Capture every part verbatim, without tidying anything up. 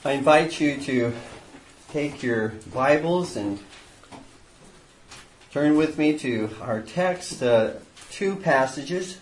I invite you to take your Bibles and turn with me to our text, uh, two passages.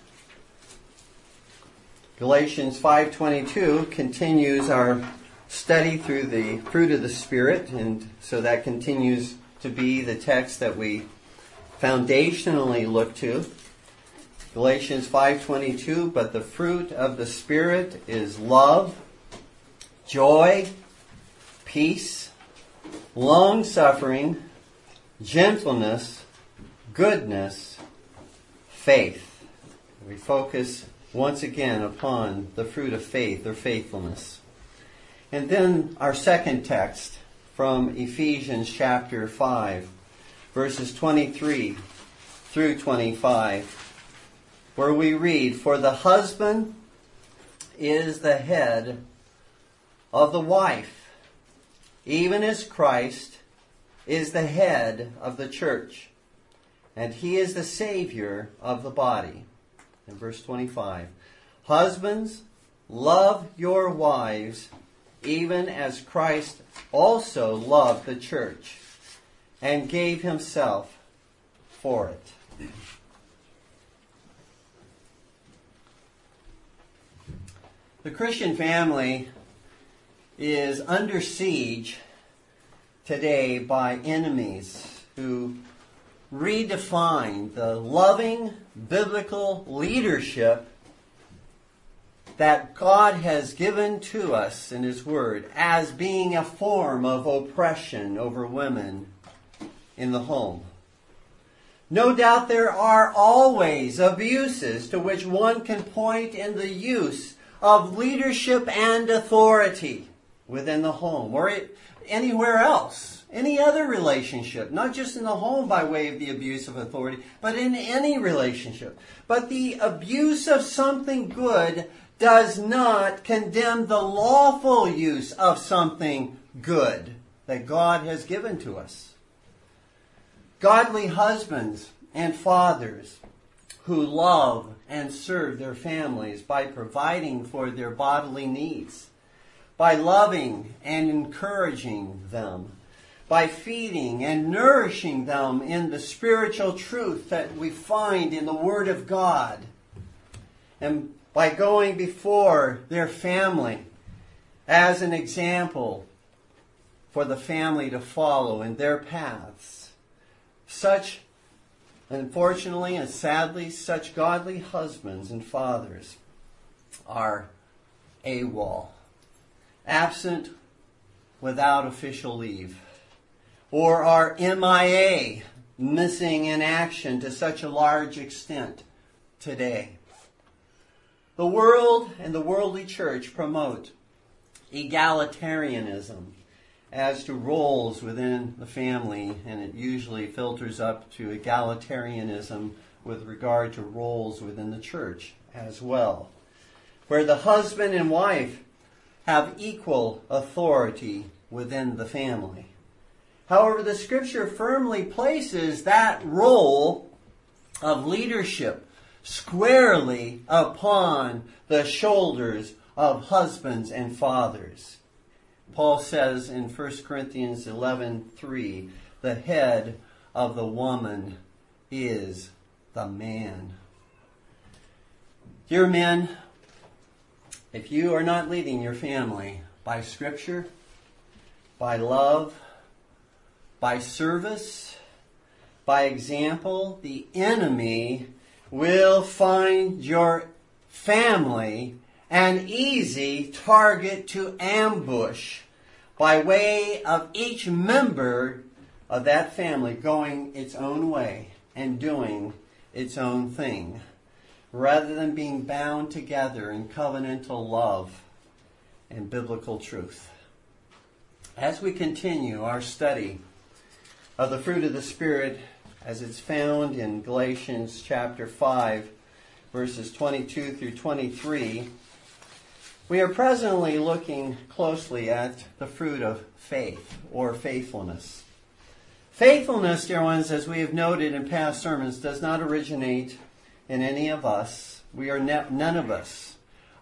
Galatians five twenty-two continues our study through the fruit of the Spirit, and so that continues to be the text that we foundationally look to. Galatians five twenty-two, but the fruit of the Spirit is love, joy, peace, long-suffering, gentleness, goodness, faith. We focus once again upon the fruit of faith or faithfulness. And then our second text from Ephesians chapter five, verses twenty-three through twenty-five, where we read, "For the husband is the head of the wife, even as Christ is the head of the church, and he is the Savior of the body." In verse twenty-five, "Husbands, love your wives, even as Christ also loved the church, and gave himself for it." The Christian family is under siege today by enemies who redefine the loving biblical leadership that God has given to us in His Word as being a form of oppression over women in the home. No doubt there are always abuses to which one can point in the use of leadership and authority within the home or anywhere else, any other relationship, not just in the home by way of the abuse of authority, but in any relationship. But the abuse of something good does not condemn the lawful use of something good that God has given to us. Godly husbands and fathers who love and serve their families by providing for their bodily needs, by loving and encouraging them, by feeding and nourishing them in the spiritual truth that we find in the Word of God, and by going before their family as an example for the family to follow in their paths. Such, unfortunately and sadly, such godly husbands and fathers are AWOL, absent without official leave, or are M I A, missing in action to such a large extent today. The world and the worldly church promote egalitarianism as to roles within the family, and it usually filters up to egalitarianism with regard to roles within the church as well, where the husband and wife have equal authority within the family. However, the Scripture firmly places that role of leadership squarely upon the shoulders of husbands and fathers. Paul says in First Corinthians eleven three, "The head of the woman is the man." Dear men, if you are not leading your family by Scripture, by love, by service, by example, the enemy will find your family an easy target to ambush by way of each member of that family going its own way and doing its own thing, rather than being bound together in covenantal love and biblical truth. As we continue our study of the fruit of the Spirit as it's found in Galatians chapter five, verses twenty-two through twenty-three, we are presently looking closely at the fruit of faith or faithfulness. Faithfulness, dear ones, as we have noted in past sermons, does not originate in any of us. We are ne- none of us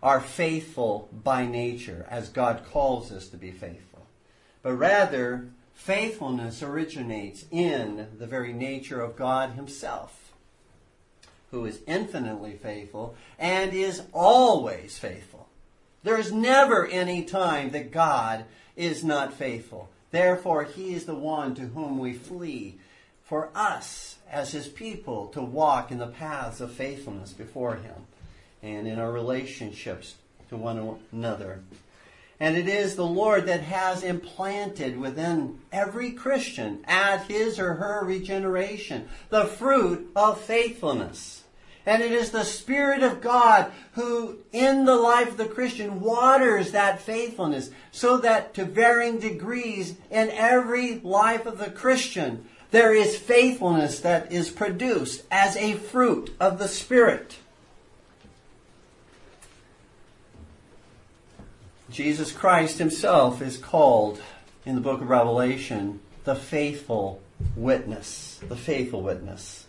are faithful by nature, as God calls us to be faithful. But rather, faithfulness originates in the very nature of God himself, who is infinitely faithful and is always faithful. There is never any time that God is not faithful. Therefore, he is the one to whom we flee for us as his people to walk in the paths of faithfulness before him and in our relationships to one another. And it is the Lord that has implanted within every Christian at his or her regeneration the fruit of faithfulness. And it is the Spirit of God who, in the life of the Christian, waters that faithfulness so that to varying degrees in every life of the Christian, there is faithfulness that is produced as a fruit of the Spirit. Jesus Christ himself is called in the book of Revelation the faithful witness. The faithful witness.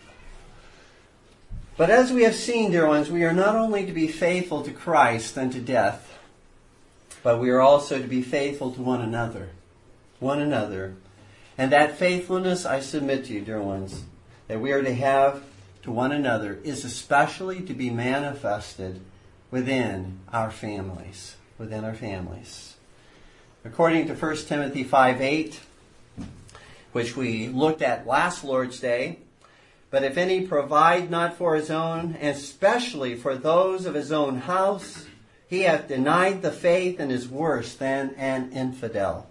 But as we have seen, dear ones, we are not only to be faithful to Christ unto death, but we are also to be faithful to one another. One another. And that faithfulness, I submit to you, dear ones, that we are to have to one another is especially to be manifested within our families. Within our families. According to First Timothy five eight, which we looked at last Lord's Day, but if any provide not for his own, and especially for those of his own house, he hath denied the faith and is worse than an infidel.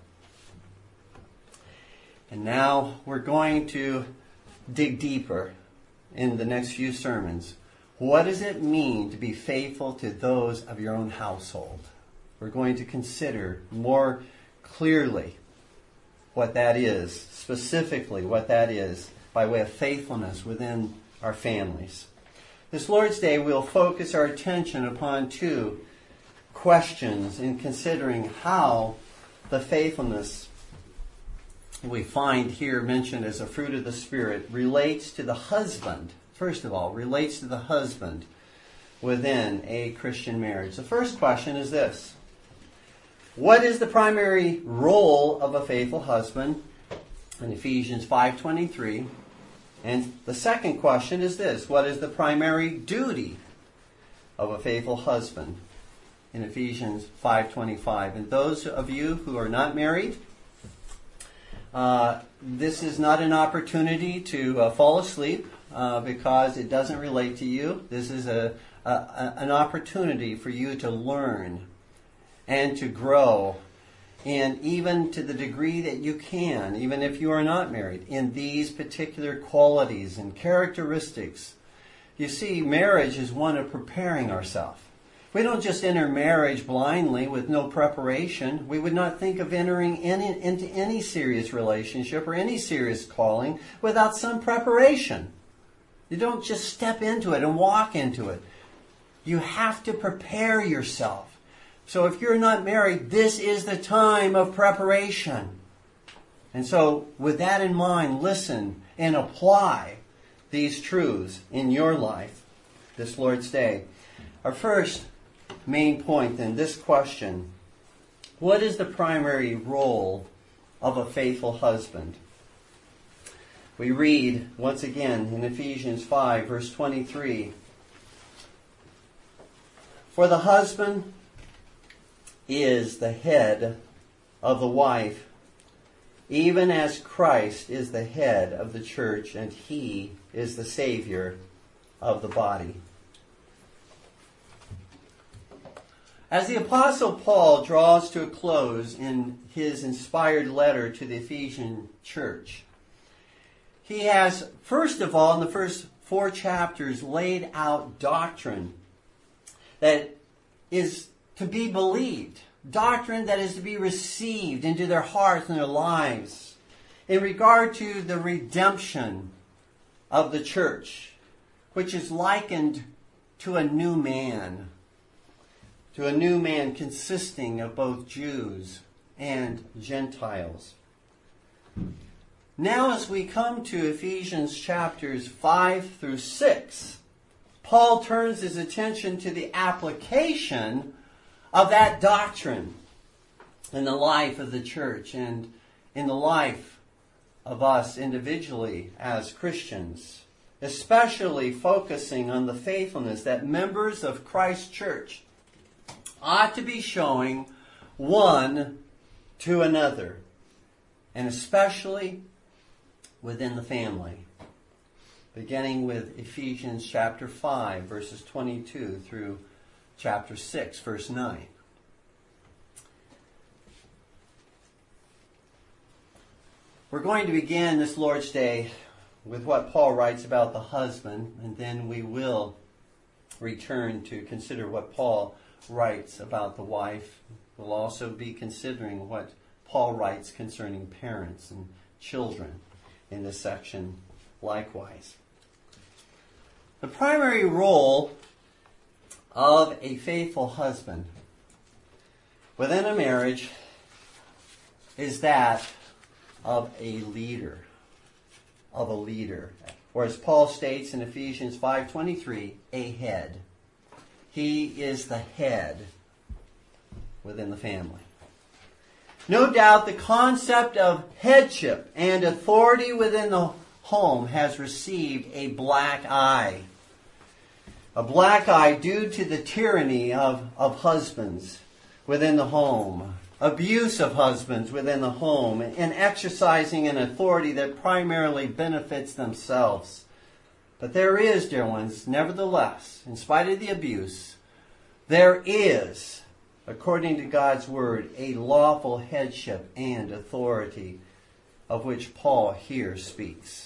And now we're going to dig deeper in the next few sermons. What does it mean to be faithful to those of your own household? We're going to consider more clearly what that is, specifically what that is, by way of faithfulness within our families. This Lord's Day, we'll focus our attention upon two questions in considering how the faithfulness we find here mentioned as a fruit of the Spirit relates to the husband. First of all, relates to the husband within a Christian marriage. The first question is this. What is the primary role of a faithful husband? In Ephesians five twenty-three. And the second question is this. What is the primary duty of a faithful husband? In Ephesians five twenty-five. And those of you who are not married, uh, this is not an opportunity to uh, fall asleep uh, because it doesn't relate to you. This is a, a, a an opportunity for you to learn and to grow, and even to the degree that you can, even if you are not married, in these particular qualities and characteristics. You see, marriage is one of preparing ourselves. We don't just enter marriage blindly with no preparation. We would not think of entering any, into any serious relationship or any serious calling without some preparation. You don't just step into it and walk into it. You have to prepare yourself. So if you're not married, this is the time of preparation. And so with that in mind, listen and apply these truths in your life this Lord's Day. Our first main point then, this question. What is the primary role of a faithful husband? We read once again in Ephesians five, verse twenty-three. For the husband is the head of the wife, even as Christ is the head of the church, and he is the Savior of the body. As the Apostle Paul draws to a close in his inspired letter to the Ephesian church, he has, first of all, in the first four chapters, laid out doctrine that is to be believed, doctrine that is to be received into their hearts and their lives in regard to the redemption of the church, which is likened to a new man, to a new man consisting of both Jews and Gentiles. Now as we come to Ephesians chapters five through six, Paul turns his attention to the application of that doctrine in the life of the church and in the life of us individually as Christians, especially focusing on the faithfulness that members of Christ's church ought to be showing one to another, and especially within the family. Beginning with Ephesians chapter five, verses twenty-two through chapter six, verse nine. We're going to begin this Lord's Day with what Paul writes about the husband, and then we will return to consider what Paul writes about the wife. We'll also be considering what Paul writes concerning parents and children in this section likewise. The primary role of a faithful husband within a marriage is that of a leader, of a leader. Or as Paul states in Ephesians five twenty-three, a head. He is the head within the family. No doubt the concept of headship and authority within the home has received a black eye. A black eye due to the tyranny of, of husbands within the home, abuse of husbands within the home, and exercising an authority that primarily benefits themselves. But there is, dear ones, nevertheless, in spite of the abuse, there is, according to God's word, a lawful headship and authority of which Paul here speaks.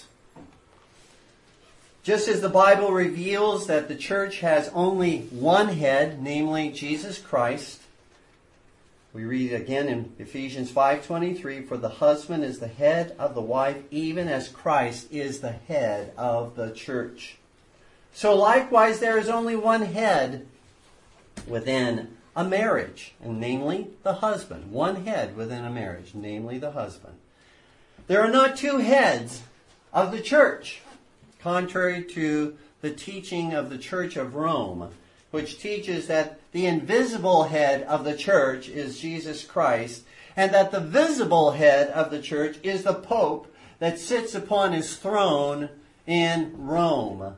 Just as the Bible reveals that the church has only one head, namely Jesus Christ, we read again in Ephesians five twenty-three, for the husband is the head of the wife, even as Christ is the head of the church. So likewise, there is only one head within a marriage, and namely the husband. One head within a marriage, namely the husband. There are not two heads of the church, contrary to the teaching of the Church of Rome, which teaches that the invisible head of the church is Jesus Christ, and that the visible head of the church is the Pope that sits upon his throne in Rome.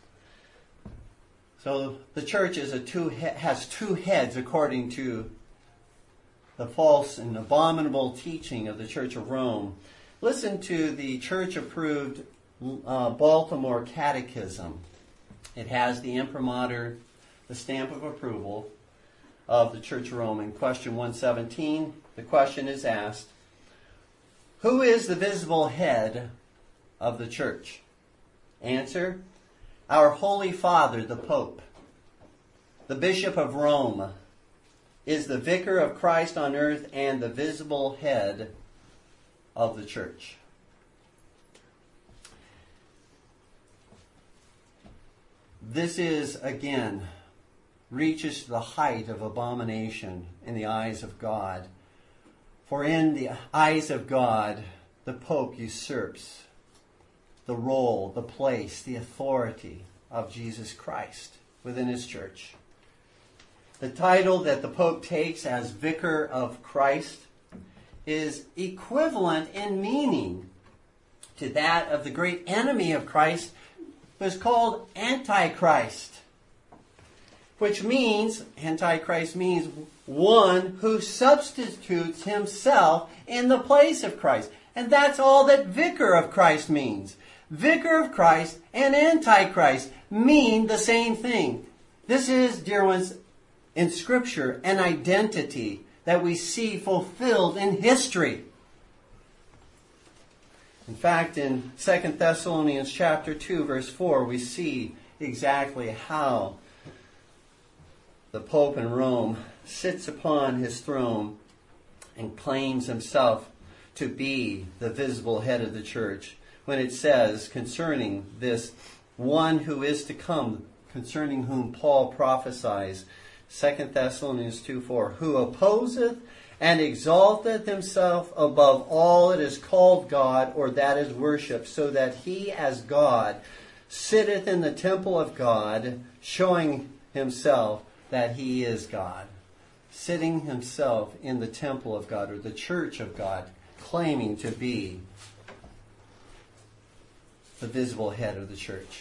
So the church is a two has two heads according to the false and abominable teaching of the Church of Rome. Listen to the church-approved uh, Baltimore Catechism. It has the imprimatur, the stamp of approval of the Church of Rome. In question one seventeen, the question is asked, who is the visible head of the church? Answer, our Holy Father, the Pope. The Bishop of Rome is the vicar of Christ on earth and the visible head of the church. This is, again, reaches to the height of abomination in the eyes of God. For in the eyes of God, the Pope usurps the role, the place, the authority of Jesus Christ within his church. The title that the Pope takes as Vicar of Christ is equivalent in meaning to that of the great enemy of Christ, who is called Antichrist, which means, Antichrist means one who substitutes himself in the place of Christ. And that's all that Vicar of Christ means. Vicar of Christ and Antichrist mean the same thing. This is, dear ones, in Scripture, an identity that we see fulfilled in history. In fact, in Second Thessalonians chapter two, verse four, we see exactly how the Pope in Rome sits upon his throne and claims himself to be the visible head of the church, when it says concerning this one who is to come, concerning whom Paul prophesies, Second Thessalonians two four, who opposeth and exalteth himself above all that is called God or that is worshipped, so that he as God sitteth in the temple of God, showing himself that he is God. Sitting himself in the temple of God, or the church of God, claiming to be the visible head of the church.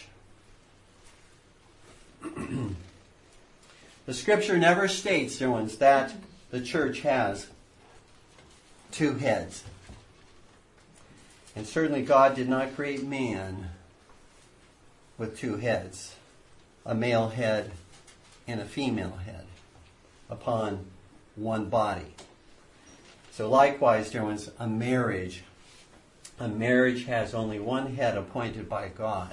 The scripture never states, dear ones, that the church has two heads. And certainly God did not create man with two heads, a male head and a female head, upon one body. So likewise, dear ones, a marriage, a marriage has only one head appointed by God,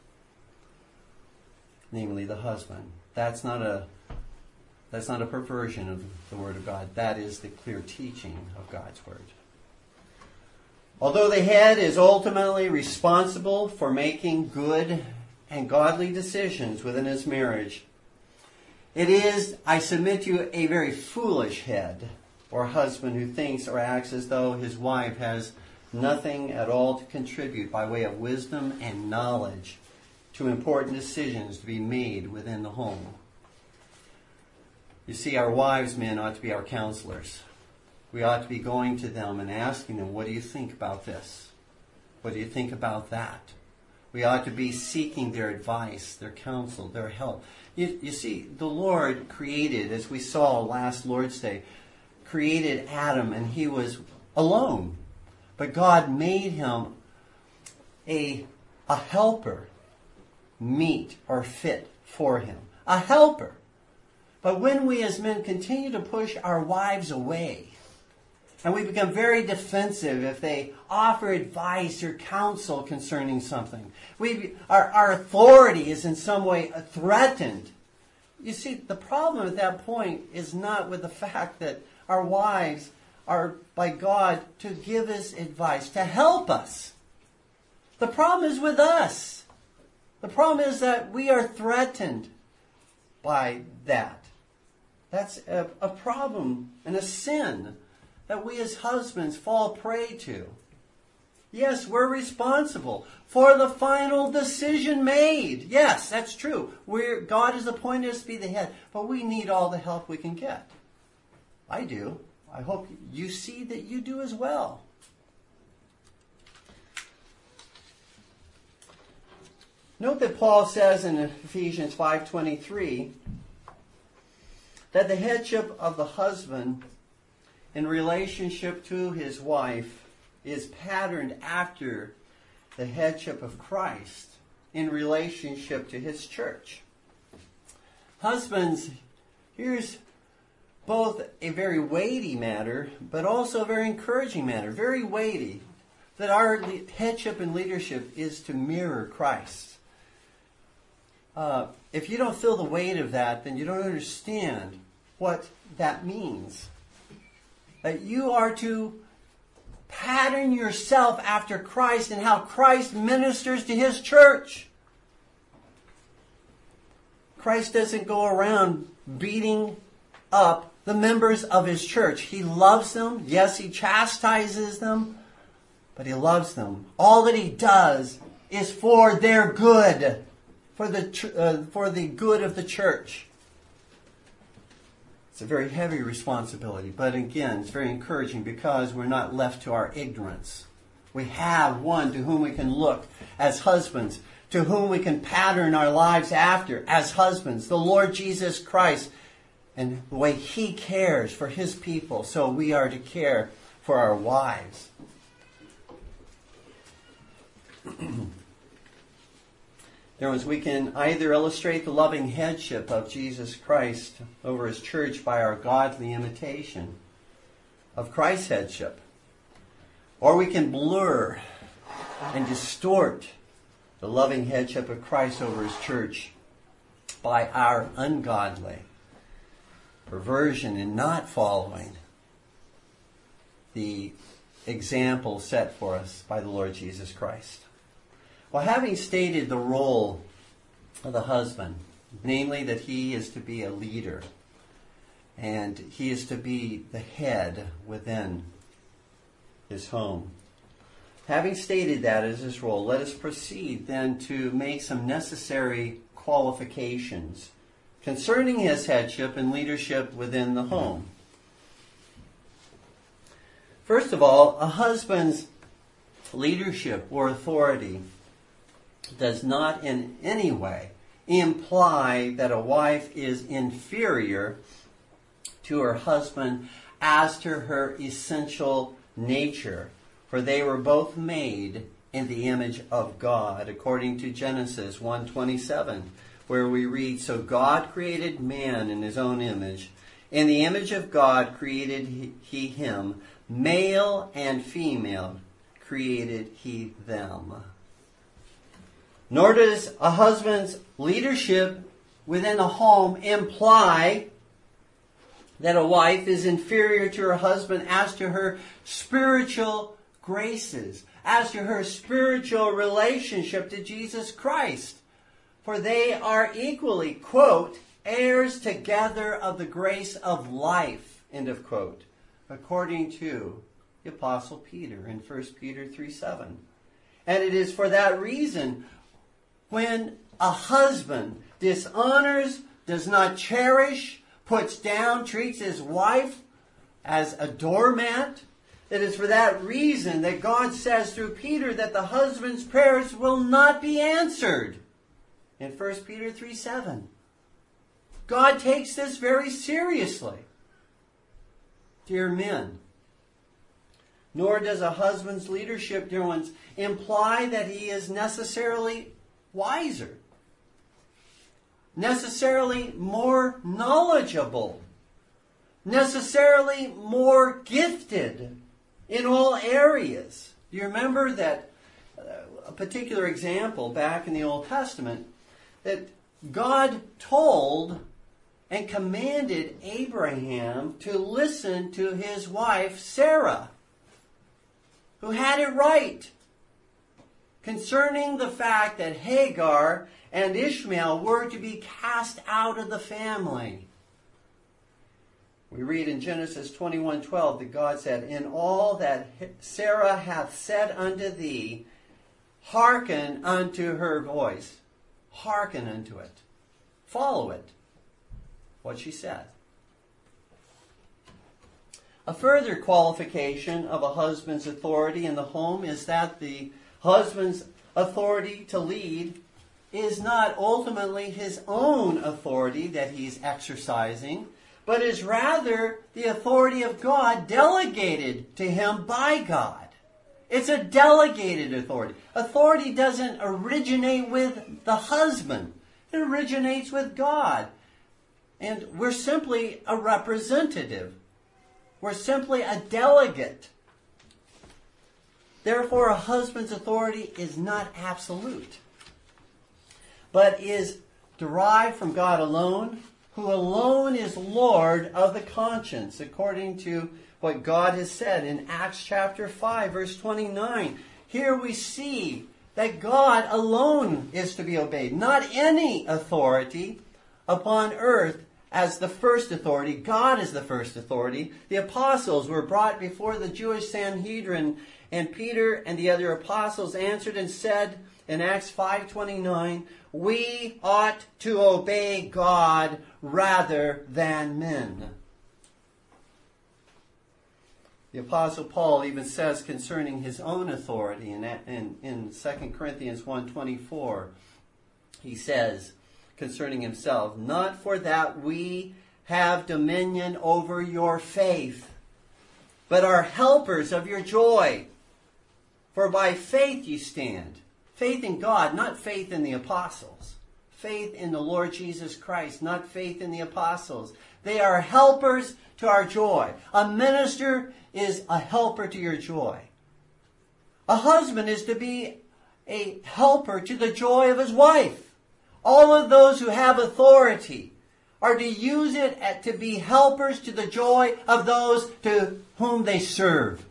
namely the husband. That's not a that's not a perversion of the Word of God. That is the clear teaching of God's Word. Although the head is ultimately responsible for making good and godly decisions within his marriage, it is, I submit to you, a very foolish head or husband who thinks or acts as though his wife has nothing at all to contribute by way of wisdom and knowledge to important decisions to be made within the home. You see, our wives, men, ought to be our counselors. We ought to be going to them and asking them, what do you think about this? What do you think about that? We ought to be seeking their advice, their counsel, their help. You, you see, the Lord created, as we saw last Lord's Day, created Adam and he was alone. But God made him a, a helper, meet or fit for him. A helper. But when we as men continue to push our wives away, and we become very defensive if they offer advice or counsel concerning something, we, our, our authority is in some way threatened. You see, the problem at that point is not with the fact that our wives are by God to give us advice, to help us. The problem is with us. The problem is that we are threatened by that. That's a, a problem and a sin that we as husbands fall prey to. Yes, we're responsible for the final decision made. Yes, that's true. We're, God has appointed us to be the head, but we need all the help we can get. I do. I hope you see that you do as well. Note that Paul says in Ephesians five twenty-three that the headship of the husband in relationship to his wife is patterned after the headship of Christ in relationship to his church. Husbands, here's both a very weighty matter, but also a very encouraging matter, very weighty, that our headship and leadership is to mirror Christ. Uh, if you don't feel the weight of that, then you don't understand what that means. That you are to pattern yourself after Christ and how Christ ministers to his church. Christ doesn't go around beating up the members of his church. He loves them. Yes, he chastises them, but he loves them. All that he does is for their good, for the uh, for the good of the church. It's a very heavy responsibility, but again, it's very encouraging because we're not left to our ignorance. We have one to whom we can look as husbands, to whom we can pattern our lives after as husbands, the Lord Jesus Christ, and the way he cares for his people, so we are to care for our wives. There was, we can either illustrate the loving headship of Jesus Christ over his church by our godly imitation of Christ's headship, or we can blur and distort the loving headship of Christ over his church by our ungodly perversion in not following the example set for us by the Lord Jesus Christ. Well, having stated the role of the husband, namely that he is to be a leader and he is to be the head within his home, Having stated that as his role, let us proceed then to make some necessary qualifications concerning his headship and leadership within the home. First of all, a husband's leadership or authority does not in any way imply that a wife is inferior to her husband as to her essential nature, for they were both made in the image of God, according to Genesis one twenty-seven, where we read, "So God created man in his own image. In the image of God created he, he him. Male and female created he them." Nor does a husband's leadership within the home imply that a wife is inferior to her husband as to her spiritual graces, as to her spiritual relationship to Jesus Christ. For they are equally, quote, heirs together of the grace of life, end of quote, according to the Apostle Peter in First Peter three seven. And it is for that reason when a husband dishonors, does not cherish, puts down, treats his wife as a doormat, it is for that reason that God says through Peter that the husband's prayers will not be answered in First Peter three seven. God takes this very seriously. Dear men, nor does a husband's leadership, dear ones, imply that he is necessarily wiser, necessarily more knowledgeable, necessarily more gifted in all areas. Do you remember that uh, a particular example back in the Old Testament that God told and commanded Abraham to listen to his wife Sarah, who had it right concerning the fact that Hagar and Ishmael were to be cast out of the family. We read in Genesis twenty-one twelve that God said, "In all that Sarah hath said unto thee, hearken unto her voice." Hearken unto it. Follow it. What she said. A further qualification of a husband's authority in the home is that the husband's authority to lead is not ultimately his own authority that he's exercising, but is rather the authority of God delegated to him by God. It's a delegated authority. Authority doesn't originate with the husband. It originates with God. And we're simply a representative. We're simply a delegate. Therefore, a husband's authority is not absolute, but is derived from God alone, who alone is Lord of the conscience, according to what God has said in Acts chapter five, verse twenty-nine. Here we see that God alone is to be obeyed, not any authority upon earth as the first authority. God is the first authority. The apostles were brought before the Jewish Sanhedrin, and Peter and the other apostles answered and said in Acts five twenty-nine, "We ought to obey God rather than men." The Apostle Paul even says concerning his own authority in, in, in Second Corinthians one twenty-four, he says concerning himself, "Not for that we have dominion over your faith, but are helpers of your joy. For by faith you stand." Faith in God, not faith in the apostles. Faith in the Lord Jesus Christ, not faith in the apostles. They are helpers to our joy. A minister is a helper to your joy. A husband is to be a helper to the joy of his wife. All of those who have authority are to use it at, to be helpers to the joy of those to whom they serve.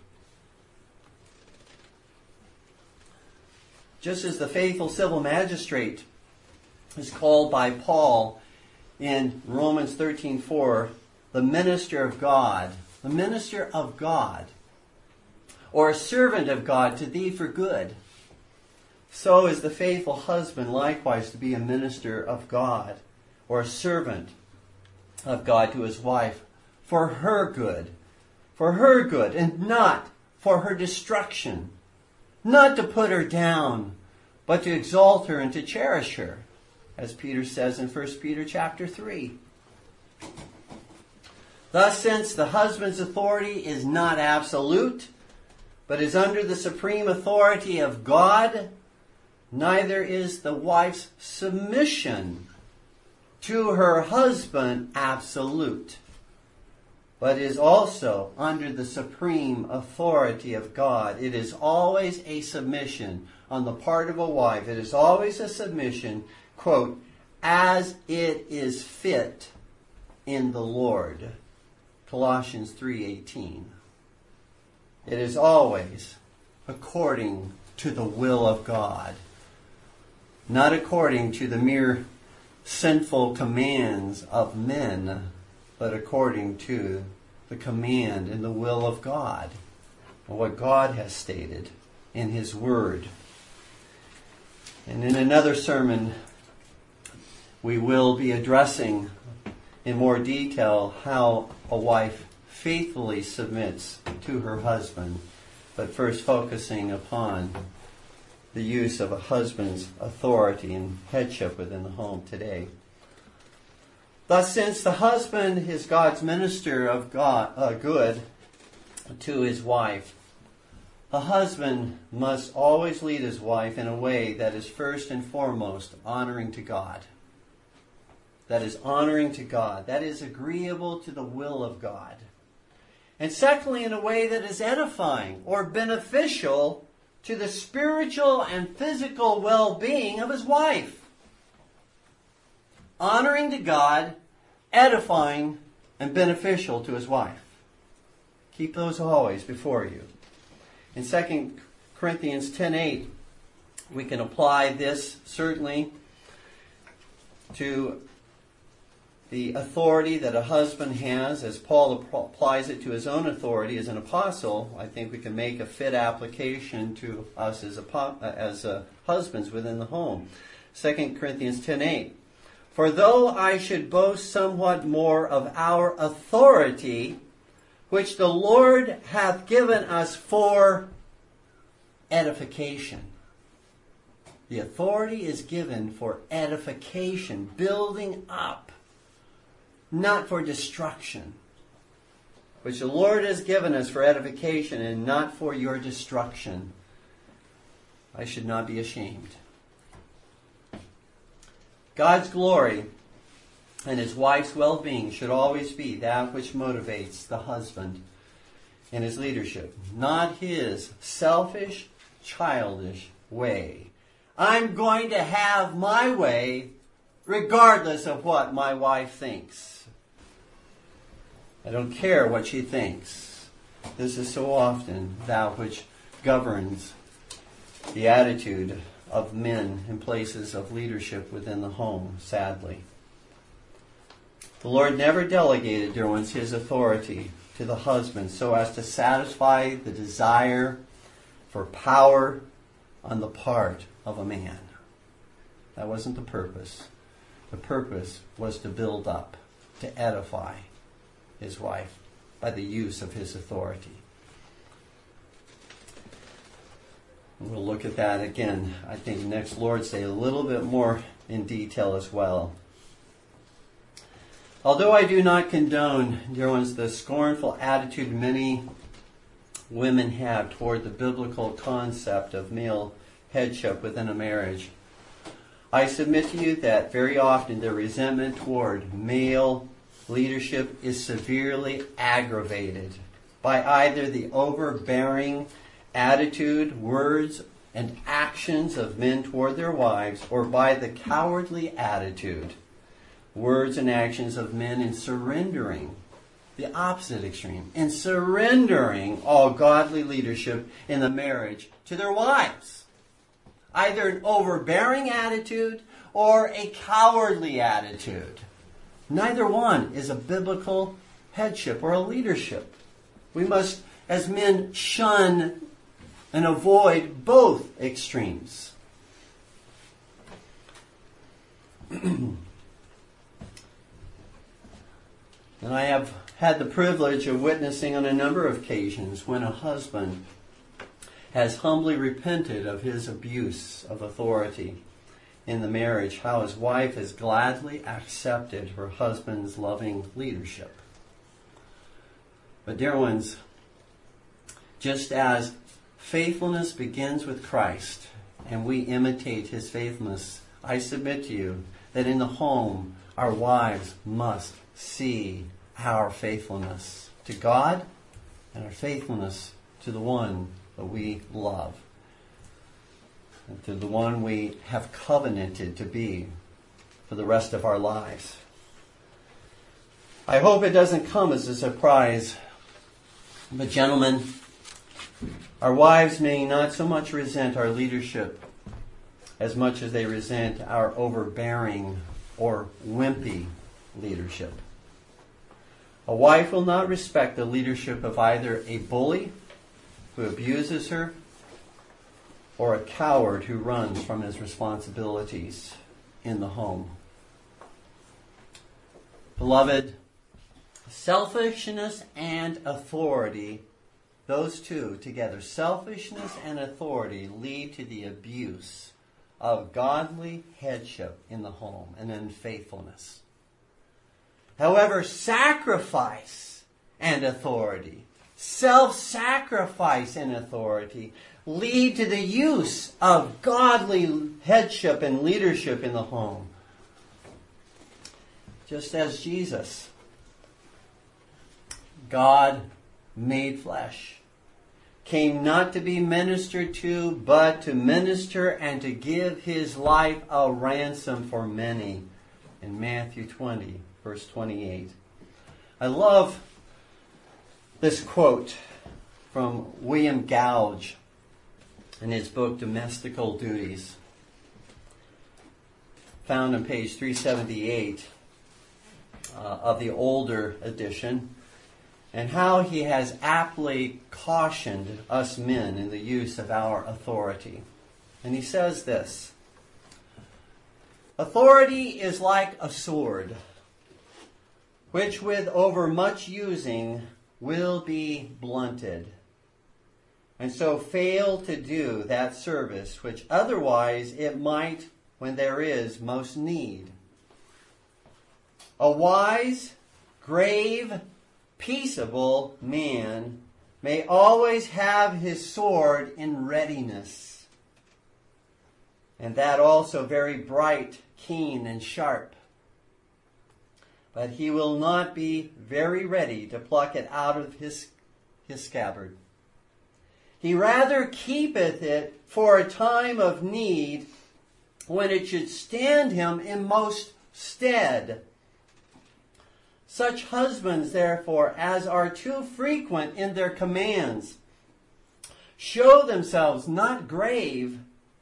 Just as the faithful civil magistrate is called by Paul in Romans thirteen four, the minister of God. The minister of God. or a servant of God to thee for good. So is the faithful husband likewise to be a minister of God, or a servant of God to his wife, for her good, for her good, and not for her destruction, not to put her down, but to exalt her and to cherish her, as Peter says in First Peter chapter three. Thus, since the husband's authority is not absolute, but is under the supreme authority of God, neither is the wife's submission to her husband absolute, but is also under the supreme authority of God. It is always a submission on the part of a wife. It is always a submission, quote, as it is fit in the Lord. Colossians three eighteen. It is always according to the will of God, not according to the mere sinful commands of men, but according to the command and the will of God, and what God has stated in His Word. And in another sermon, we will be addressing in more detail how a wife faithfully submits to her husband, but first focusing upon the use of a husband's authority and headship within the home today. Thus, since the husband is God's minister of God, uh, good to his wife, a husband must always lead his wife in a way that is first and foremost honoring to God. That is honoring to God. That is agreeable to the will of God. And secondly, in a way that is edifying or beneficial to the spiritual and physical well-being of his wife. Honoring to God, edifying, and beneficial to his wife. Keep those always before you. In Second Corinthians ten eight, we can apply this certainly to the authority that a husband has, as Paul applies it to his own authority as an apostle. I think we can make a fit application to us as, as uh, husbands within the home. Second Corinthians ten eight. For though I should boast somewhat more of our authority, which the Lord hath given us for edification. The authority is given for edification, building up, not for destruction, which the Lord has given us for edification and not for your destruction. I should not be ashamed. God's glory and his wife's well-being should always be that which motivates the husband in his leadership, not his selfish, childish way. I'm going to have my way regardless of what my wife thinks. I don't care what she thinks. This is so often that which governs the attitude of men in places of leadership within the home, sadly. The Lord never delegated, dear ones, his authority to the husband so as to satisfy the desire for power on the part of a man. That wasn't the purpose. The purpose was to build up, to edify his wife by the use of his authority. We'll look at that again, I think, next Lord's Day, a little bit more in detail as well. Although I do not condone, dear ones, the scornful attitude many women have toward the biblical concept of male headship within a marriage, I submit to you that very often their resentment toward male leadership is severely aggravated by either the overbearing attitude, words, and actions of men toward their wives, or by the cowardly attitude, words, and actions of men in surrendering, the opposite extreme, in surrendering all godly leadership in the marriage to their wives. Either an overbearing attitude or a cowardly attitude. Neither one is a biblical headship or a leadership. We must as men shun and avoid both extremes. And I have had the privilege of witnessing on a number of occasions when a husband has humbly repented of his abuse of authority in the marriage, how his wife has gladly accepted her husband's loving leadership. But dear ones, just as faithfulness begins with Christ and we imitate his faithfulness, I submit to you that in the home our wives must see our faithfulness to God and our faithfulness to the one that we love, and to the one we have covenanted to be for the rest of our lives. I hope it doesn't come as a surprise, but gentlemen, our wives may not so much resent our leadership as much as they resent our overbearing or wimpy leadership. A wife will not respect the leadership of either a bully who abuses her or a coward who runs from his responsibilities in the home. Beloved, selfishness and authority, those two together, selfishness and authority, lead to the abuse of godly headship in the home and unfaithfulness. However, sacrifice and authority, self-sacrifice and authority, lead to the use of godly headship and leadership in the home. Just as Jesus, God made flesh, came not to be ministered to, but to minister and to give his life a ransom for many. In Matthew twenty, verse twenty-eight. I love this quote from William Gouge in his book Domestical Duties, found on page three seventy-eight uh, of the older edition, and how he has aptly cautioned us men in the use of our authority. And he says this: authority is like a sword, which with overmuch using will be blunted, and so fail to do that service which otherwise it might when there is most need. A wise, grave, peaceable man may always have his sword in readiness, and that also very bright, keen, and sharp. But he will not be very ready to pluck it out of his, his scabbard. He rather keepeth it for a time of need, when it should stand him in most stead. Such husbands, therefore, as are too frequent in their commands, show themselves not grave,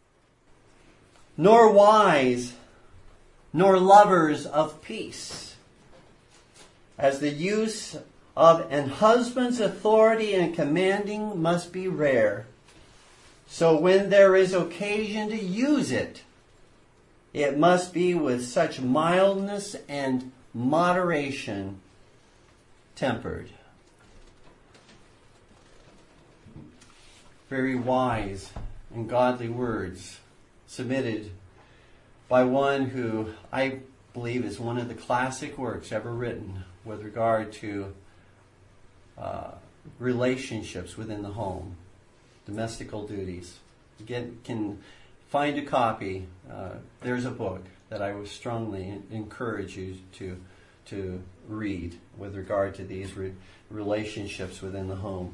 nor wise, nor lovers of peace. As the use of an husband's authority and commanding must be rare, so when there is occasion to use it, it must be with such mildness and moderation tempered. Very wise and godly words submitted by one who I believe is one of the classic works ever written with regard to uh, relationships within the home, domestical duties. Again, can find a copy. Uh, there's a book that I would strongly encourage you to to read with regard to these re- relationships within the home.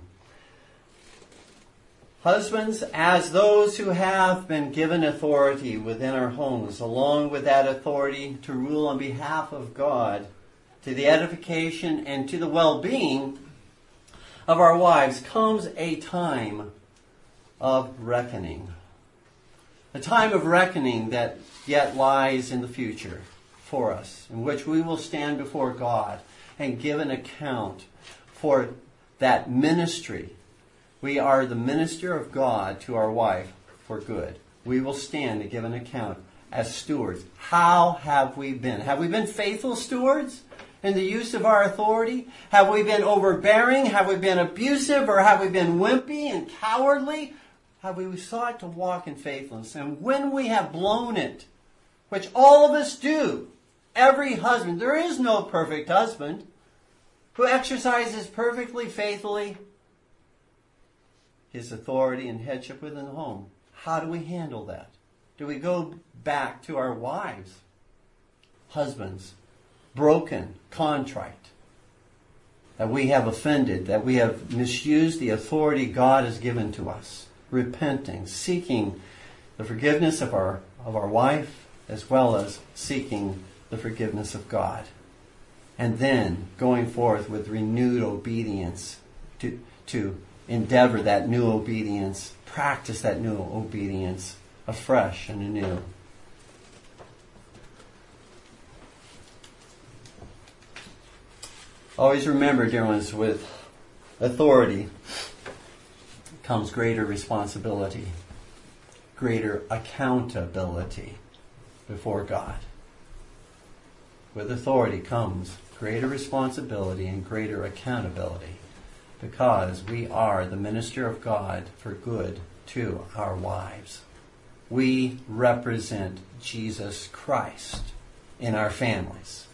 Husbands, as those who have been given authority within our homes, along with that authority to rule on behalf of God, to the edification and to the well-being of our wives, comes a time of reckoning. A time of reckoning that yet lies in the future for us, in which we will stand before God and give an account for that ministry We are the minister of God to our wife for good. We will stand to give an account as stewards. How have we been? Have we been faithful stewards in the use of our authority? Have we been overbearing? Have we been abusive? Or have we been wimpy and cowardly? Have we sought to walk in faithfulness? And when we have blown it, which all of us do, every husband, there is no perfect husband who exercises perfectly, faithfully his authority and headship within the home. How do we handle that? Do we go back to our wives? Husbands, broken, contrite, that we have offended, that we have misused the authority God has given to us, repenting, seeking the forgiveness of our of our wife, as well as seeking the forgiveness of God. And then going forth with renewed obedience to, to endeavor that new obedience, practice that new obedience afresh and anew. Always remember, dear ones, with authority comes greater responsibility, greater accountability before God. With authority comes greater responsibility and greater accountability, because we are the minister of God for good to our wives. We represent Jesus Christ in our families.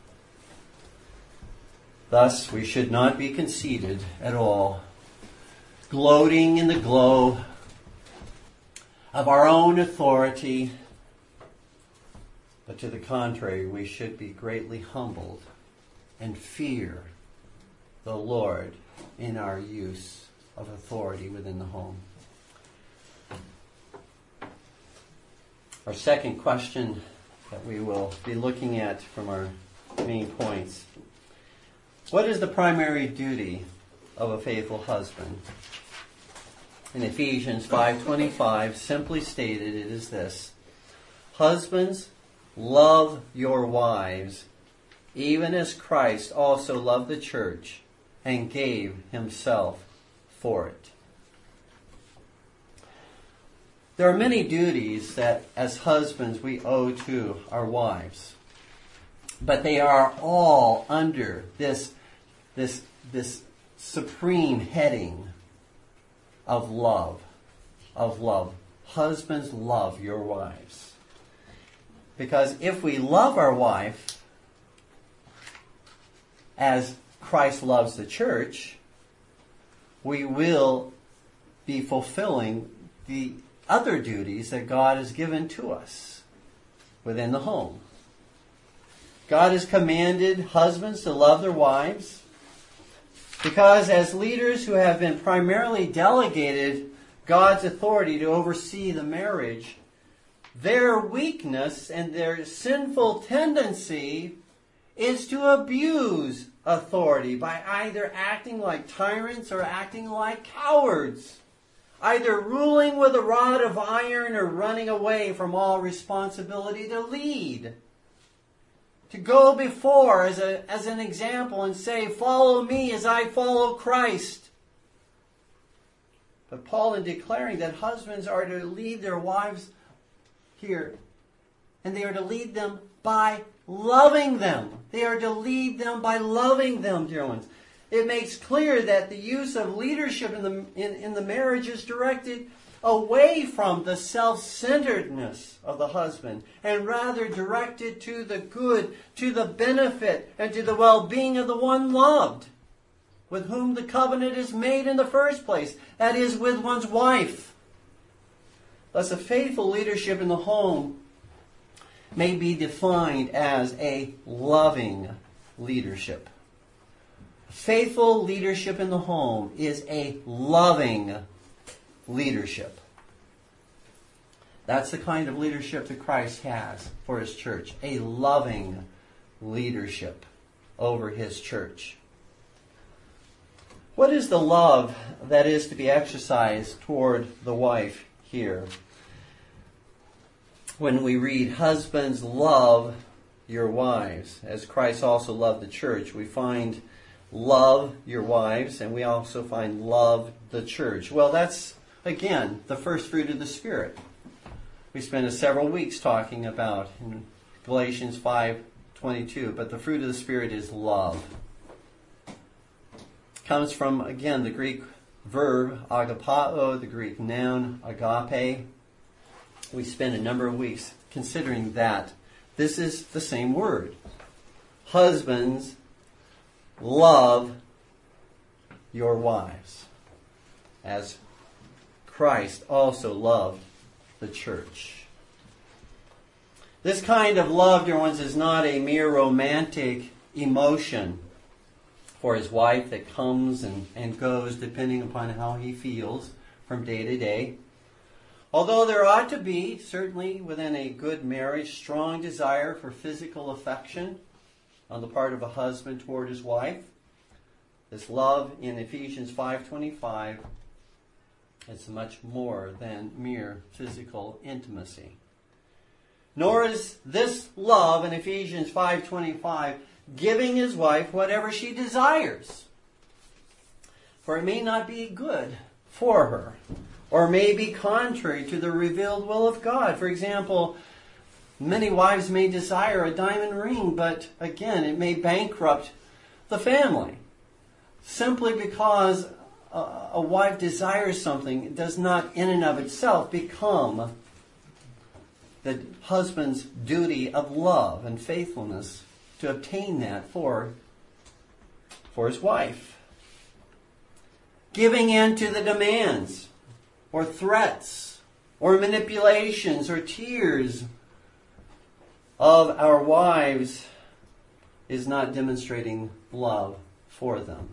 Thus, we should not be conceited at all, gloating in the glow of our own authority, but to the contrary, we should be greatly humbled and fear the Lord in our use of authority within the home. Our second question that we will be looking at from our main points. What is the primary duty of a faithful husband? In Ephesians five twenty-five, simply stated, it is this: Husbands, love your wives, even as Christ also loved the church and gave himself for it. There are many duties that as husbands we owe to our wives, but they are all under this, this, this supreme heading of love, of love. Husbands, love your wives. Because if we love our wife as Christ loves the church, we will be fulfilling the other duties that God has given to us within the home. God has commanded husbands to love their wives because as leaders who have been primarily delegated God's authority to oversee the marriage, their weakness and their sinful tendency is to abuse authority by either acting like tyrants or acting like cowards, either ruling with a rod of iron or running away from all responsibility to lead, to go before as, a, as an example and say, follow me as I follow Christ. But Paul, in declaring that husbands are to lead their wives here, and they are to lead them by loving them. They are to lead them by loving them, dear ones. It makes clear that the use of leadership in the, in, in the marriage is directed away from the self-centeredness of the husband and rather directed to the good, to the benefit, and to the well-being of the one loved, with whom the covenant is made in the first place, that is, with one's wife. Thus, a faithful leadership in the home may be defined as a loving leadership. Faithful leadership in the home is a loving leadership. That's the kind of leadership that Christ has for his church. A loving leadership over his church. What is the love that is to be exercised toward the wife here? When we read, husbands, love your wives, as Christ also loved the church, we find love your wives, and we also find love the church. Well, that's, again, the first fruit of the Spirit. We spent several weeks talking about in Galatians five twenty-two, but the fruit of the Spirit is love. Comes from, again, the Greek verb agapao, the Greek noun agape. We spent a number of weeks considering that. This is the same word. Husbands, love your wives, as Christ also loved the church. This kind of love, dear ones, is not a mere romantic emotion for his wife that comes and, and goes depending upon how he feels from day to day. Although there ought to be, certainly within a good marriage, strong desire for physical affection on the part of a husband toward his wife, this love in Ephesians five twenty-five is much more than mere physical intimacy. Nor is this love in Ephesians five twenty-five giving his wife whatever she desires. For it may not be good for her, or may be contrary to the revealed will of God. For example, many wives may desire a diamond ring, but again, it may bankrupt the family. Simply because a, a wife desires something, it does not in and of itself become the husband's duty of love and faithfulness to obtain that for, for his wife. Giving in to the demands, or threats, or manipulations, or tears of our wives is not demonstrating love for them.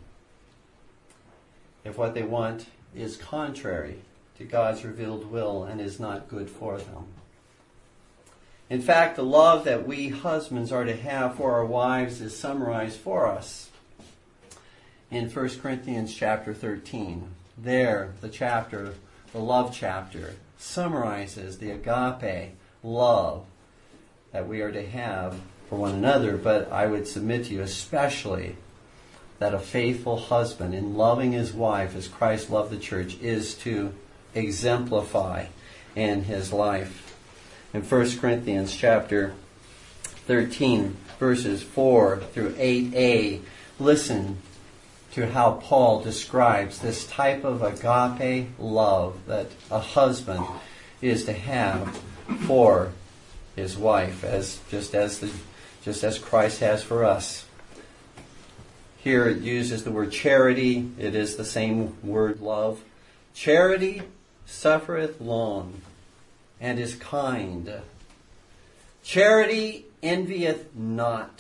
If what they want is contrary to God's revealed will and is not good for them. In fact, the love that we husbands are to have for our wives is summarized for us in First Corinthians chapter thirteen. There, the chapter, the love chapter, summarizes the agape love that we are to have for one another, but I would submit to you especially that a faithful husband in loving his wife as Christ loved the church is to exemplify in his life. In First Corinthians chapter thirteen, verses four through eight a, listen to how Paul describes this type of agape love that a husband is to have for his wife, as just as the just as Christ has for us. Here it uses the word charity. It is the same word love. Charity suffereth long and is kind. Charity envieth not.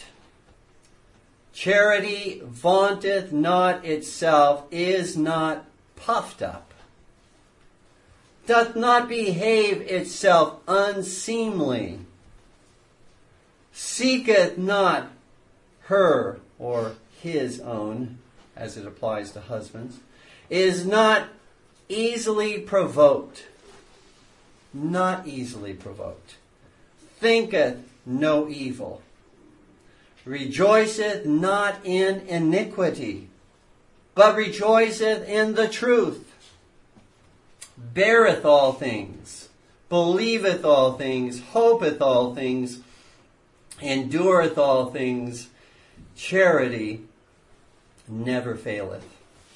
Charity vaunteth not itself, is not puffed up, doth not behave itself unseemly, seeketh not her or his own, as it applies to husbands, is not easily provoked, not easily provoked, thinketh no evil, rejoiceth not in iniquity, but rejoiceth in the truth, beareth all things, believeth all things, hopeth all things, endureth all things. Charity never faileth.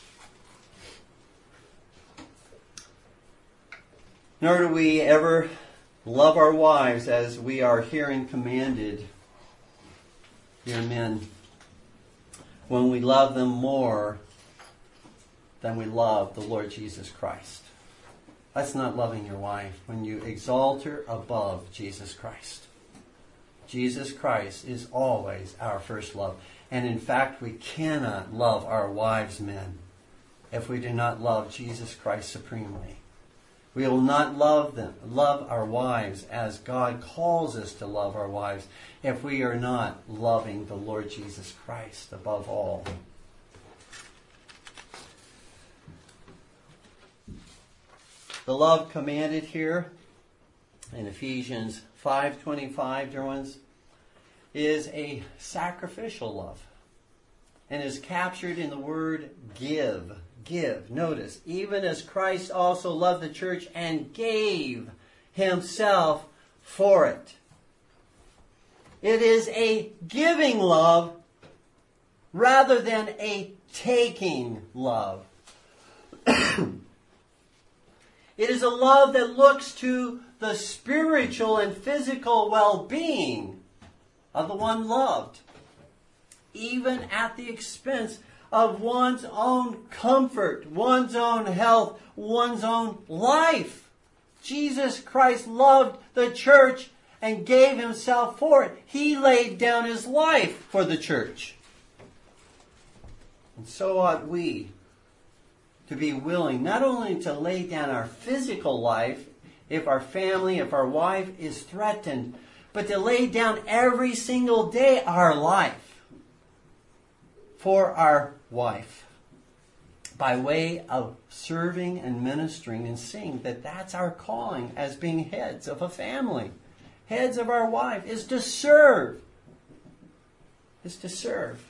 Nor do we ever love our wives as we are herein commanded, dear men, when we love them more than we love the Lord Jesus Christ. That's not loving your wife when you exalt her above Jesus Christ. Jesus Christ is always our first love. And in fact, we cannot love our wives, men, if we do not love Jesus Christ supremely. We will not love them, love our wives as God calls us to love our wives if we are not loving the Lord Jesus Christ above all. The love commanded here in Ephesians five twenty-five, dear ones, is a sacrificial love. and is captured in the word give. Give. Notice, even as Christ also loved the church and gave himself for it. It is a giving love rather than a taking love. It is a love that looks to the spiritual and physical well-being of the one loved, even at the expense of one's own comfort, one's own health, one's own life. Jesus Christ loved the church and gave himself for it. He laid down his life for the church. And so ought we to be willing not only to lay down our physical life if our family, if our wife is threatened, but to lay down every single day our life for our wife by way of serving and ministering and seeing that that's our calling as being heads of a family. Heads of our wife is to serve. Is to serve.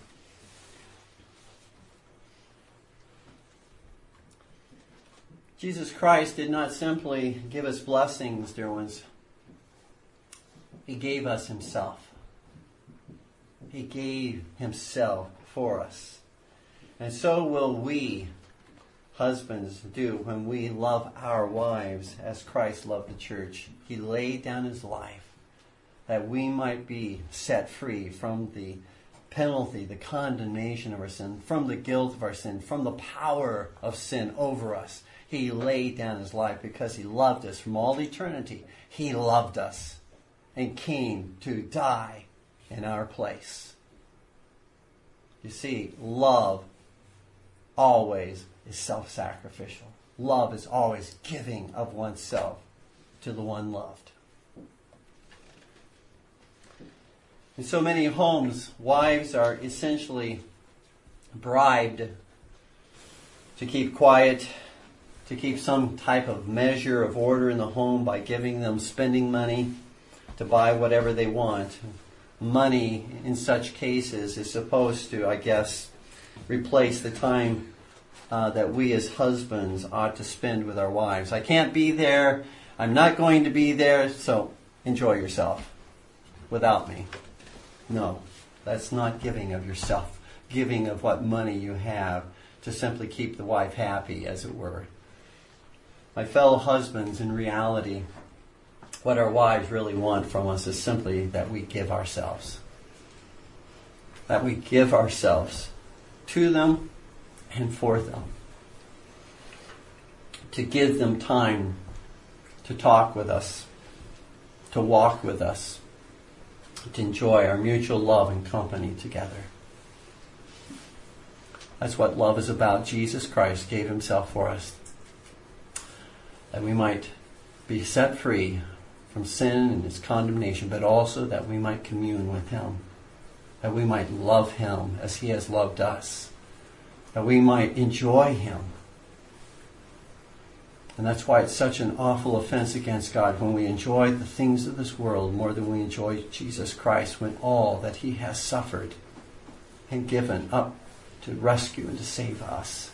Jesus Christ did not simply give us blessings, dear ones. He gave us himself. He gave himself for us. And so will we, husbands, do when we love our wives as Christ loved the church. He laid down his life that we might be set free from the penalty, the condemnation of our sin, from the guilt of our sin, from the power of sin over us. He laid down his life because he loved us from all eternity. He loved us and came to die in our place. You see, love always is self-sacrificial. Love is always giving of oneself to the one loved. In so many homes, wives are essentially bribed to keep quiet, to keep some type of measure of order in the home by giving them spending money to buy whatever they want. Money, in such cases, is supposed to, I guess, replace the time uh, that we as husbands ought to spend with our wives. I can't be there. I'm not going to be there, so enjoy yourself without me. No, that's not giving of yourself, giving of what money you have to simply keep the wife happy, as it were. My fellow husbands, in reality, what our wives really want from us is simply that we give ourselves. That we give ourselves to them and for them. To give them time to talk with us, to walk with us, to enjoy our mutual love and company together. That's what love is about. Jesus Christ gave himself for us, that we might be set free from sin and its condemnation, but also that we might commune with him, that we might love him as he has loved us, that we might enjoy him. And that's why it's such an awful offense against God when we enjoy the things of this world more than we enjoy Jesus Christ, when all that he has suffered and given up to rescue and to save us.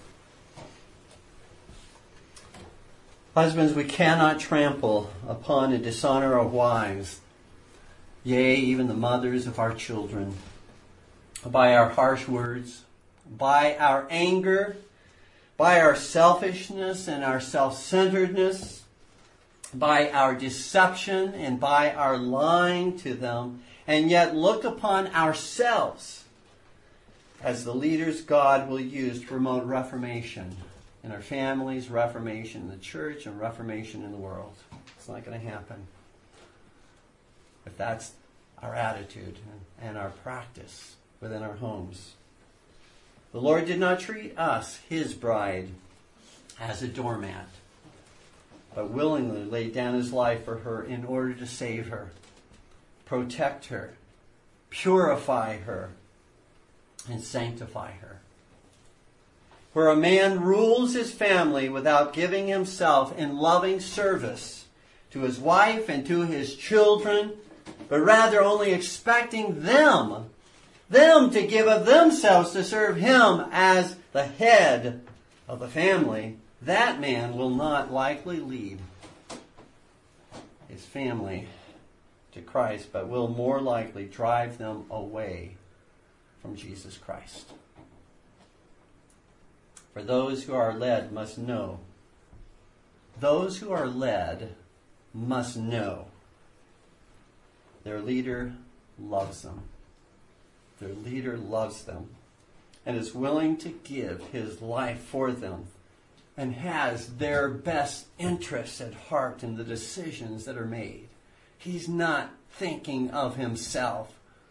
Husbands, we cannot trample upon and dishonor our wives, yea, even the mothers of our children, by our harsh words, by our anger, by our selfishness and our self-centeredness, by our deception and by our lying to them, and yet look upon ourselves as the leaders God will use to promote reformation in our families, reformation in the church, and reformation in the world. It's not going to happen if that's our attitude and our practice within our homes. The Lord did not treat us, his bride, as a doormat, but willingly laid down his life for her in order to save her, protect her, purify her, and sanctify her. Where a man rules his family without giving himself in loving service to his wife and to his children, but rather only expecting them them to give of themselves to serve him as the head of the family, that man will not likely lead his family to Christ, but will more likely drive them away from Jesus Christ. For those who are led must know. Those who are led must know their leader loves them. Their leader loves them and is willing to give his life for them and has their best interests at heart in the decisions that are made. He's not thinking of himself.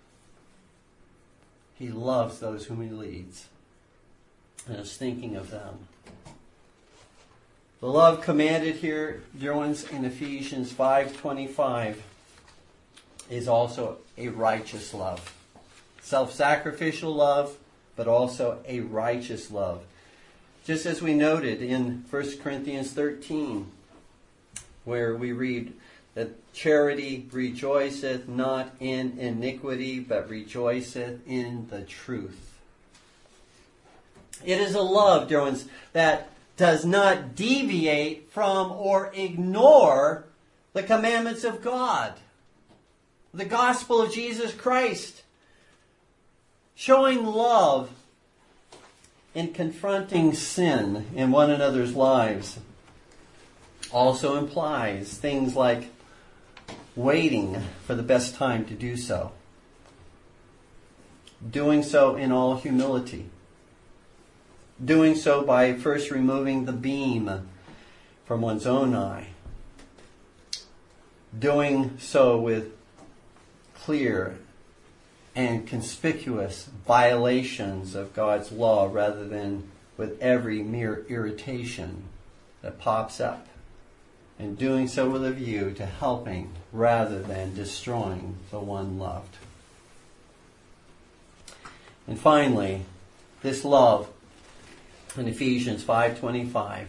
He loves those whom he leads and is thinking of them. The love commanded here, dear ones, in Ephesians five twenty-five is also a righteous love. Self-sacrificial love, but also a righteous love. Just as we noted in First Corinthians thirteen, where we read that charity rejoiceth not in iniquity, but rejoiceth in the truth. It is a love, dear ones, that does not deviate from or ignore the commandments of God. The gospel of Jesus Christ. Showing love in confronting sin in one another's lives also implies things like waiting for the best time to do so. Doing so in all humility. Doing so by first removing the beam from one's own eye. Doing so with clear and conspicuous violations of God's law rather than with every mere irritation that pops up. And doing so with a view to helping rather than destroying the one loved. And finally, this love in Ephesians five twenty-five.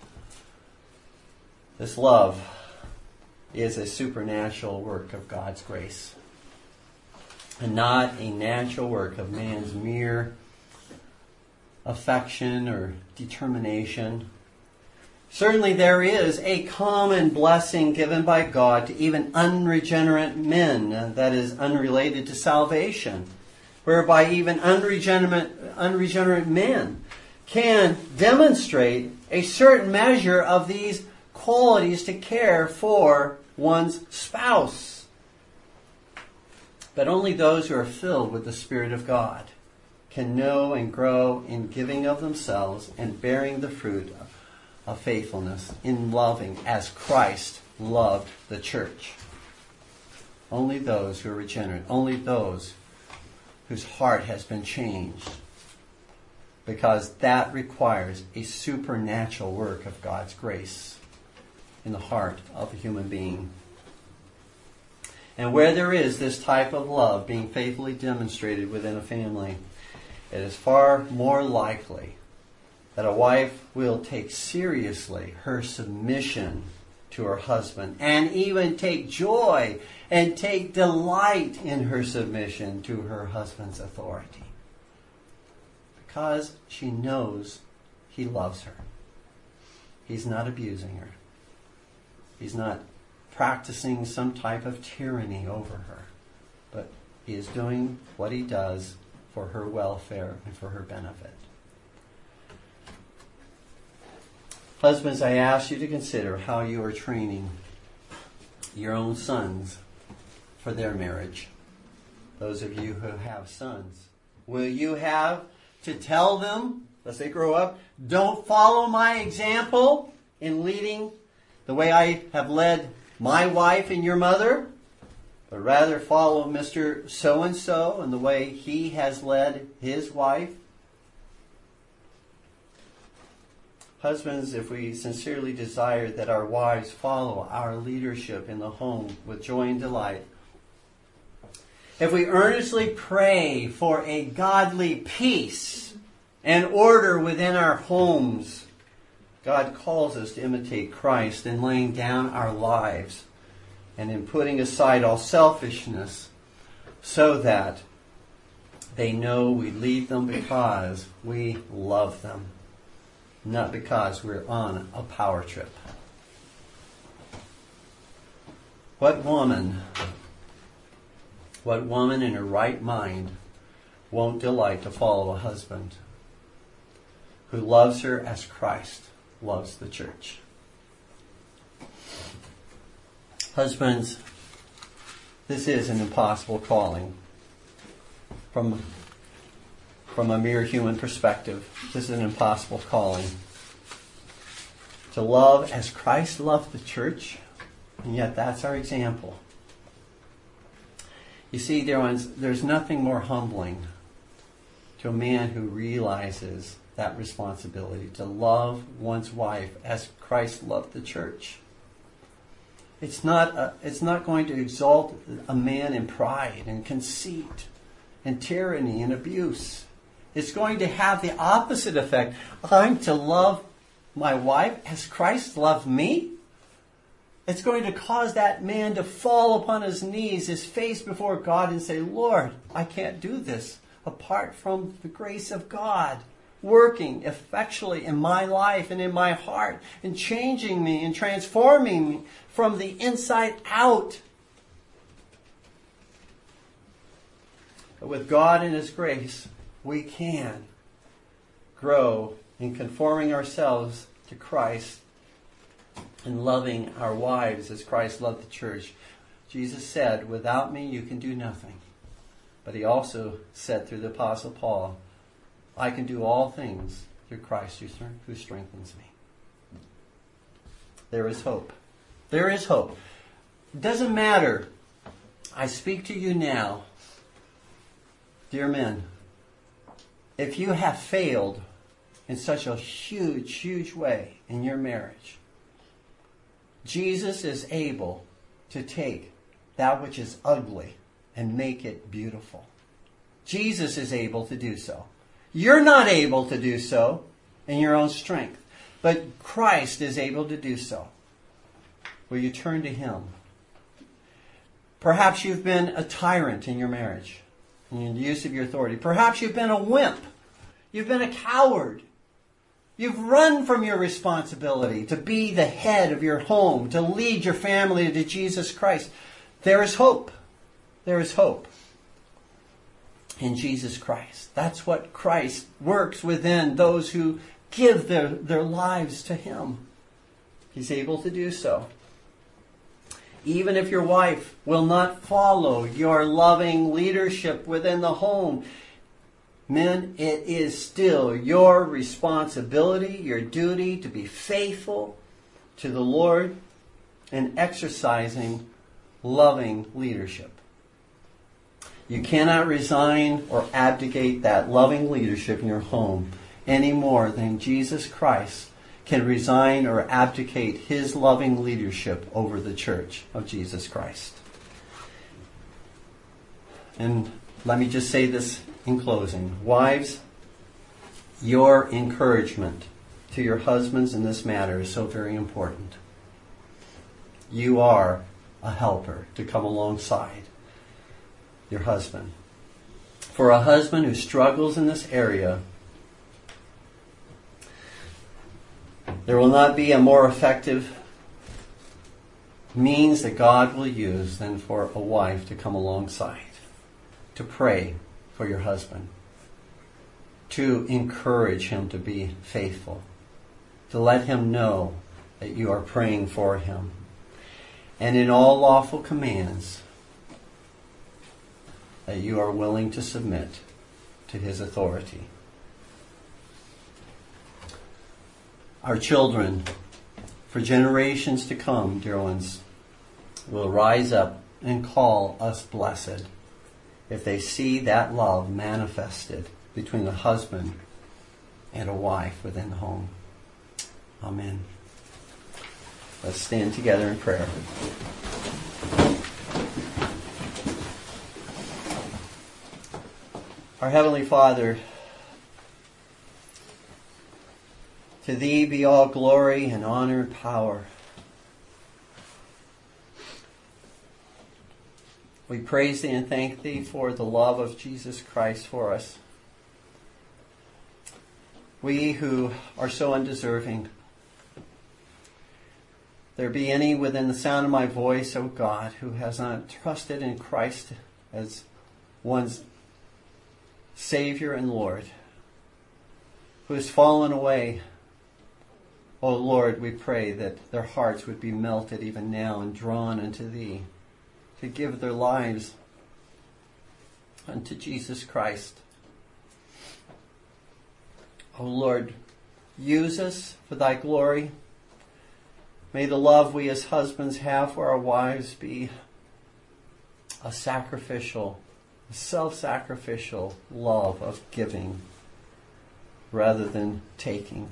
This love is a supernatural work of God's grace, and not a natural work of man's mere affection or determination. Certainly there is a common blessing given by God to even unregenerate men that is unrelated to salvation, whereby even unregenerate, unregenerate men can demonstrate a certain measure of these qualities to care for one's spouse. But only those who are filled with the Spirit of God can know and grow in giving of themselves and bearing the fruit of faithfulness in loving as Christ loved the church. Only those who are regenerate, only those whose heart has been changed, because that requires a supernatural work of God's grace in the heart of a human being. And where there is this type of love being faithfully demonstrated within a family, it is far more likely that a wife will take seriously her submission to her husband and even take joy and take delight in her submission to her husband's authority. Because she knows he loves her. He's not abusing her. He's not practicing some type of tyranny over her. But he is doing what he does for her welfare and for her benefit. Husbands, I ask you to consider how you are training your own sons for their marriage. Those of you who have sons, will you have to tell them, as they grow up, don't follow my example in leading the way I have led my wife and your mother, but rather follow Mister So-and-so and the way he has led his wife? Husbands, if we sincerely desire that our wives follow our leadership in the home with joy and delight, if we earnestly pray for a godly peace and order within our homes, God calls us to imitate Christ in laying down our lives and in putting aside all selfishness so that They know we lead them because we love them, not because we're on a power trip. What woman, what woman in her right mind won't delight to follow a husband who loves her as Christ loves the church? Husbands, this is an impossible calling. From, from a mere human perspective, this is an impossible calling. To love as Christ loved the church, and yet that's our example. You see, dear ones, there's nothing more humbling to a man who realizes that responsibility to love one's wife as Christ loved the church. It's not, a, it's not going to exalt a man in pride and conceit and tyranny and abuse. It's going to have the opposite effect. I'm to love my wife as Christ loved me? It's going to cause that man to fall upon his knees, his face before God, and say, Lord, I can't do this apart from the grace of God working effectually in my life and in my heart and changing me and transforming me from the inside out. But with God and His grace, we can grow in conforming ourselves to Christ and loving our wives as Christ loved the church. Jesus said, without me you can do nothing. But He also said through the Apostle Paul, I can do all things through Christ who strengthens me. There is hope. There is hope. It doesn't matter. I speak to you now, dear men, if you have failed in such a huge, huge way in your marriage, Jesus is able to take that which is ugly and make it beautiful. Jesus is able to do so. You're not able to do so in your own strength, but Christ is able to do so. Will you turn to Him? Perhaps you've been a tyrant in your marriage, in the use of your authority. Perhaps you've been a wimp. You've been a coward. You've run from your responsibility to be the head of your home, to lead your family to Jesus Christ. There is hope. There is hope in Jesus Christ. That's what Christ works within those who give their, their lives to Him. He's able to do so. Even if your wife will not follow your loving leadership within the home, men, it is still your responsibility, your duty to be faithful to the Lord in exercising loving leadership. You cannot resign or abdicate that loving leadership in your home any more than Jesus Christ can resign or abdicate His loving leadership over the church of Jesus Christ. And let me just say this in closing. Wives, your encouragement to your husbands in this matter is so very important. You are a helper to come alongside your husband. For a husband who struggles in this area, there will not be a more effective means that God will use than for a wife to come alongside, to pray for your husband, to encourage him to be faithful, to let him know that you are praying for him, and in all lawful commands that you are willing to submit to his authority. Our children, for generations to come, dear ones, will rise up and call us blessed if they see that love manifested between a husband and a wife within the home. Amen. Let's stand together in prayer. Our Heavenly Father, to Thee be all glory and honor and power. We praise thee and thank thee for the love of Jesus Christ for us. We who are so undeserving, there be any within the sound of my voice, O God, who has not trusted in Christ as one's Savior and Lord, who has fallen away, O Lord, we pray that their hearts would be melted even now and drawn unto thee, to give their lives unto Jesus Christ. O Lord, use us for thy glory. May the love we as husbands have for our wives be a sacrificial, self-sacrificial love of giving rather than taking.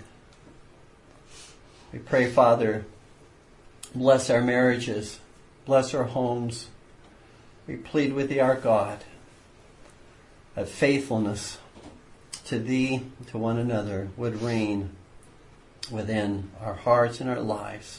We pray, Father, bless our marriages, bless our homes. We plead with thee, our God, that faithfulness to thee, to one another, would reign within our hearts and our lives.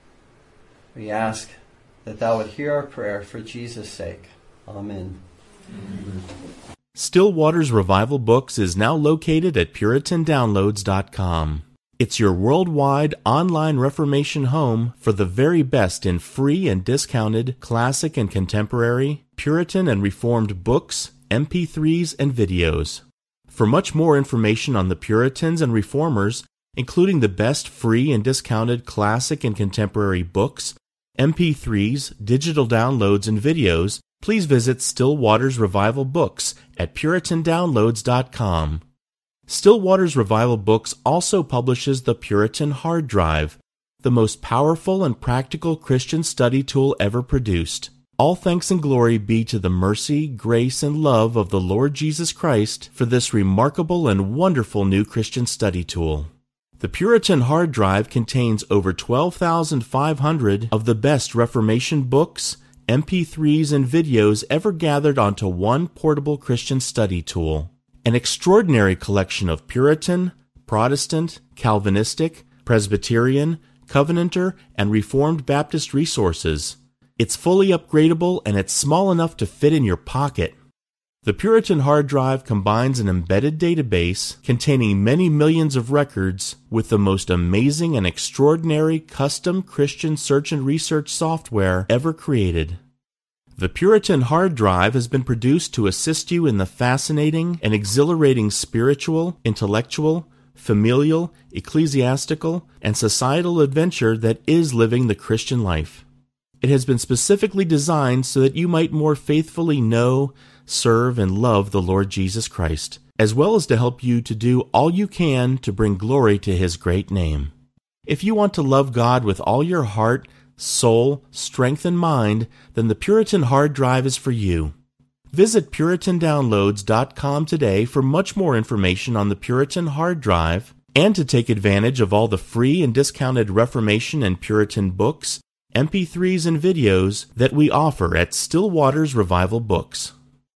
We ask that thou would hear our prayer for Jesus' sake. Amen. Amen. Still Waters Revival Books is now located at Puritan Downloads dot com. It's your worldwide online Reformation home for the very best in free and discounted classic and contemporary, Puritan and Reformed books, M P threes, and videos. For much more information on the Puritans and Reformers, including the best free and discounted classic and contemporary books, M P threes, digital downloads, and videos, please visit Still Waters Revival Books at Puritan Downloads dot com. Still Waters Revival Books also publishes the Puritan Hard Drive, the most powerful and practical Christian study tool ever produced. All thanks and glory be to the mercy, grace, and love of the Lord Jesus Christ for this remarkable and wonderful new Christian study tool. The Puritan Hard Drive contains over twelve thousand five hundred of the best Reformation books, M P threes, and videos ever gathered onto one portable Christian study tool. An extraordinary collection of Puritan, Protestant, Calvinistic, Presbyterian, Covenanter, and Reformed Baptist resources. It's fully upgradable and it's small enough to fit in your pocket. The Puritan Hard Drive combines an embedded database containing many millions of records with the most amazing and extraordinary custom Christian search and research software ever created. The Puritan Hard Drive has been produced to assist you in the fascinating and exhilarating spiritual, intellectual, familial, ecclesiastical, and societal adventure that is living the Christian life. It has been specifically designed so that you might more faithfully know, serve, and love the Lord Jesus Christ, as well as to help you to do all you can to bring glory to His great name. If you want to love God with all your heart, soul, strength, and mind, then the Puritan Hard Drive is for you. Visit Puritan Downloads dot com today for much more information on the Puritan Hard Drive and to take advantage of all the free and discounted Reformation and Puritan books, M P threes, and videos that we offer at Still Waters Revival Books.